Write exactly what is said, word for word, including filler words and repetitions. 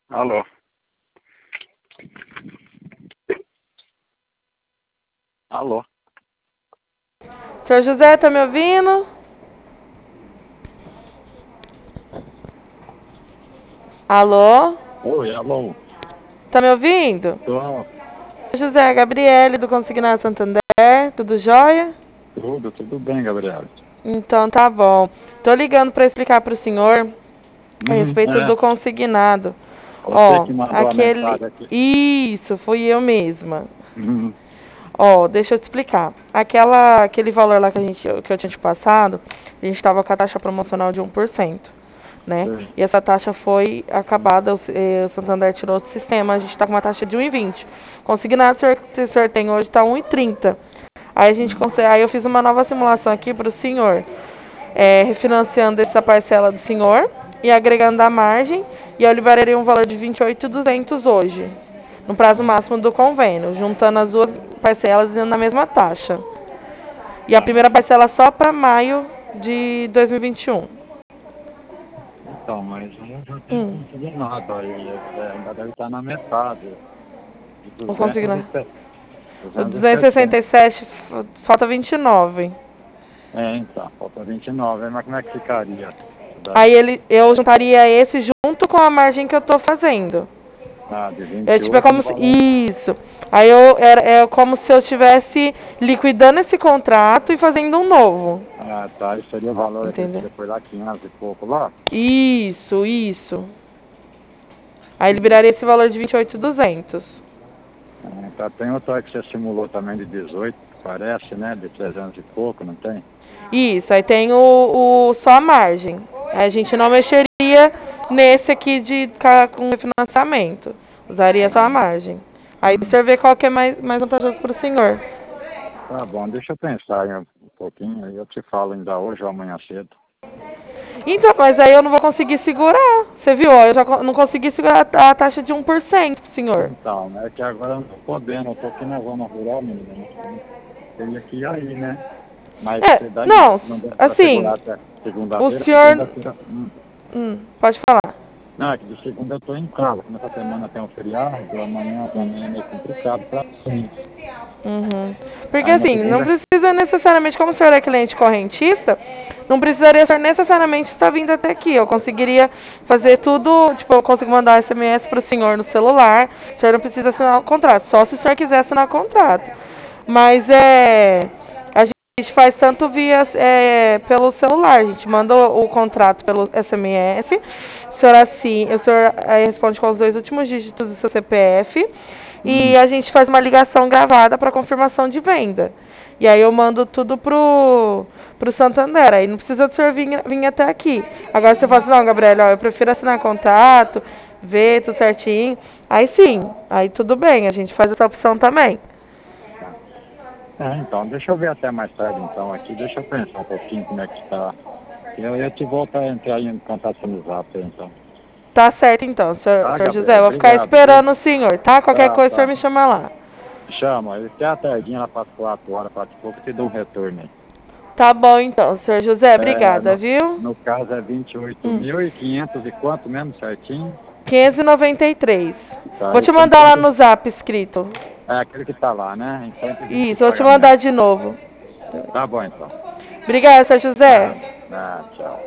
Alô? Alô? Senhor José, tá me ouvindo? Alô? Oi, alô? Tá me ouvindo? Tô, José, a Gabriele do Consignado Santander, tudo jóia? tudo, tudo bem, Gabriel. Então tá bom. Tô ligando para explicar para o senhor a Uhum, respeito do é, consignado. você Ó, que mandou a aquele. mensagem aqui. Isso, fui eu mesma. Uhum, Ó, deixa eu te explicar. Aquela, aquele valor lá que, a gente, que eu tinha te passado, a gente estava com a taxa promocional de um por cento, né? sei. E essa taxa foi acabada, o, eh, o Santander tirou do sistema, a gente está com uma taxa de um e vinte. Consignado que o senhor tem hoje está um e trinta. Aí, a gente, Uhum, conse- aí eu fiz uma nova simulação aqui para o senhor, é, refinanciando essa parcela do senhor e agregando a margem, e eu liberaria um valor de vinte e oito mil e duzentos hoje, no prazo máximo do convênio, juntando as duas parcelas e na mesma taxa. E a tá. primeira parcela só para maio de dois mil e vinte e um. Então, mas eu já tenho Hum, consignado aí, é, ainda deve estar na metade, de não consigo duzentos não. e sete. O duzentos e duzentos e sessenta setenta. e sete, f- falta vinte e nove. É, então, falta vinte e nove, mas como é que ficaria isso daí? Aí ele, eu juntaria esse junto com a margem que eu tô fazendo. Ah, de vinte É e tipo, é oito no como se. valor. Isso. Aí eu era, é como se eu estivesse liquidando esse contrato e fazendo um novo. Ah, tá, isso seria o valor aquele que Entendeu? você foi lá, quinhentos e pouco lá? Isso, isso. Aí liberaria esse valor de vinte e oito mil e duzentos. Ah, tá, tem outro aí que você simulou também de dezoito, parece, né? De trezentos e pouco, não tem? Isso, aí tem o, o só a margem. Aí a gente não mexeria nesse aqui de ca- com refinanciamento. Usaria só a margem. Aí Hum, você vê qual que é mais, mais vantajoso para o senhor. tá bom, deixa eu pensar em um pouquinho, aí eu te falo ainda hoje ou amanhã cedo. Então, mas aí eu não vou conseguir segurar. Você viu? ó, Eu já co- não consegui segurar a a taxa de um por cento pro senhor. Então, é que agora eu não tô podendo, eu tô aqui na zona rural, menina, eu teria que ir aí, né? Mas É, você daí não, não dá pra assim, segurar até o segunda-feira, senhor. segunda-feira. Hum. Hum, pode falar. Não, é que de segunda eu tô em casa, como essa semana tem um feriado, amanhã também é meio complicado pra mim. Uhum. Porque Aí na assim, não segunda. precisa necessariamente, como o senhor é cliente correntista, não precisaria ser necessariamente estar vindo até aqui. Eu conseguiria fazer tudo, tipo, eu consigo mandar S M S para o senhor no celular. O senhor não precisa assinar o contrato, só se o senhor quiser assinar o contrato. Mas é. A gente faz tanto via é, pelo celular, a gente manda o, o contrato pelo S M S, o senhor assim, o senhor aí responde com os dois últimos dígitos do seu C P F e Hum. a gente faz uma ligação gravada para confirmação de venda. E aí eu mando tudo pro, pro Santander, aí não precisa do senhor vir, vir até aqui. Agora você fala assim, não, Gabriela, ó, eu prefiro assinar contrato, ver tudo certinho. Aí sim, aí tudo bem, a gente faz essa opção também. Tá. É, então, deixa eu ver até mais tarde então aqui, deixa eu pensar um pouquinho como é que está. Eu, eu te volto a entrar em contato no zap aí, então. Tá certo então, senhor, Tá, senhor José. Gabriel? Eu vou ficar Obrigado, viu? esperando o senhor, tá? Qualquer Tá, coisa o senhor tá. me chama lá. Chama, até a tardinha lá para as quatro horas, quatro e pouco, eu te dou um retorno aí. Tá bom então, senhor José. É, Obrigada, no, viu? no caso é vinte e oito Hum. mil e quinhentos e quanto mesmo, certinho? quinhentos e noventa e três. Tá, Vou aí te tem mandar lá trinta. no zap escrito. É aquele que tá lá, né? Em cento e vinte de Isso, vou te pagamento. mandar de novo. Tá bom então. Obrigada, senhor Ah, José. ah, tchau.